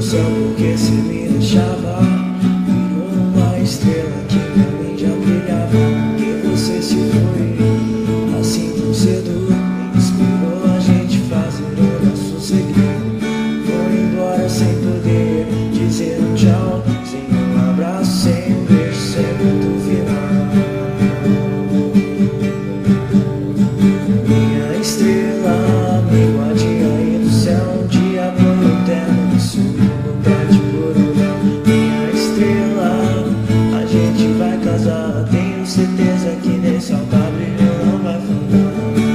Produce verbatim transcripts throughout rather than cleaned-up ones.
céu porque se me deixava. Virou uma estrela que pra mim já brilhava. Porque você se foi assim tão cedo, inspirou a gente fazer o nosso segredo. Foi embora sem poder dizer um tchau, sem um abraço, sem um beijo, sem ponto final. Minha estrela, me guarde aí do céu. Um dia põe o terno e subo pra te pôr o véu. Minha estrela, a gente vai casar. Tenho certeza que nesse altar brilho não vai faltar.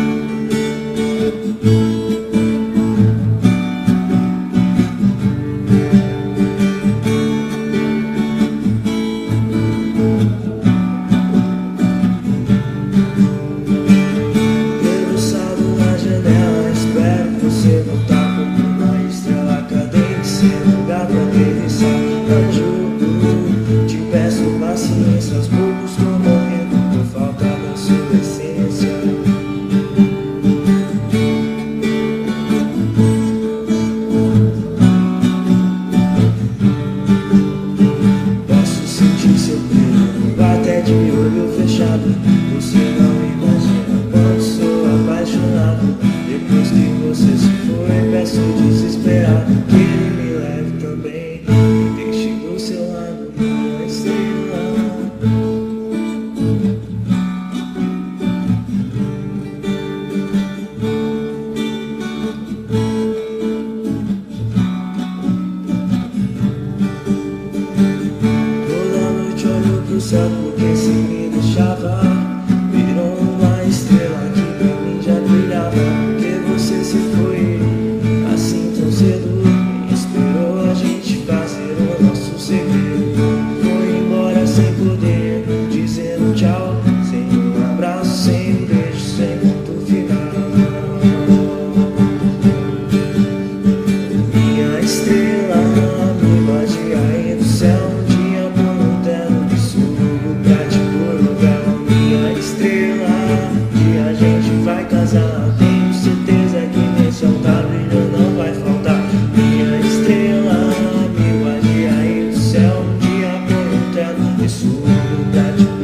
Você voltar como uma estrela cadente, sem lugar pra aterrissar. Anjo, te peço paciência, aos poucos tô morrendo por falta da sua essência. Posso sentir seu brilho, até de olho fechado. Você não imagina quanto sou apaixonado. Depois que você se foi, peço desesperado que ele me leve também, me deixe do seu lado, minha estrela. Toda noite olho pro céu porque se me deixava. Virou uma estrela que pra mim já brilhava. Você se foi assim tão cedo, inspirou a gente fazer o nosso segredo. Foi embora sem poder dizer um tchau, sem um abraço, sem um beijo, sem ponto final. Minha estrela, me guarde aí do céu. Um dia põe um terno e subo pra te pôr no véu. Minha estrela, que a gente vai casar. Tenho certeza que nesse altar brilho não vai faltar. Minha estrela, me guarde aí do céu. Um dia põe um terno e subo pra te